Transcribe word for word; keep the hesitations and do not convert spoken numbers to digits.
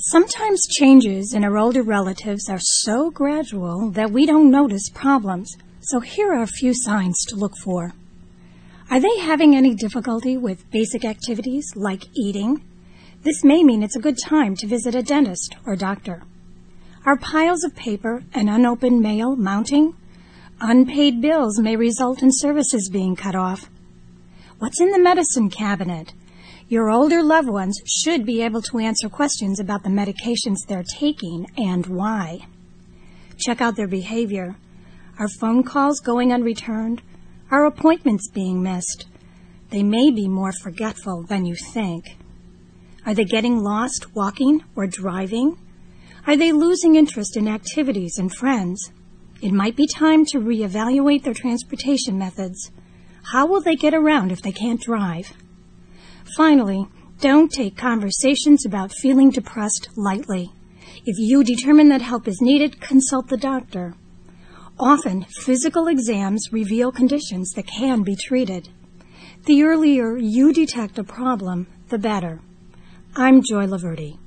Sometimes changes in our older relatives are so gradual that we don't notice problems, so here are a few signs to look for. Are they having any difficulty with basic activities like eating? This may mean it's a good time to visit a dentist or doctor. Are piles of paper and unopened mail mounting? Unpaid bills may result in services being cut off. What's in the medicine cabinet? Your older loved ones should be able to answer questions about the medications they're taking and why. Check out their behavior. Are phone calls going unreturned? Are appointments being missed? They may be more forgetful than you think. Are they getting lost walking or driving? Are they losing interest in activities and friends? It might be time to reevaluate their transportation methods. How will they get around if they can't drive? Finally, don't take conversations about feeling depressed lightly. If you determine that help is needed, consult the doctor. Often, physical exams reveal conditions that can be treated. The earlier you detect a problem, the better. I'm Joy Laverde.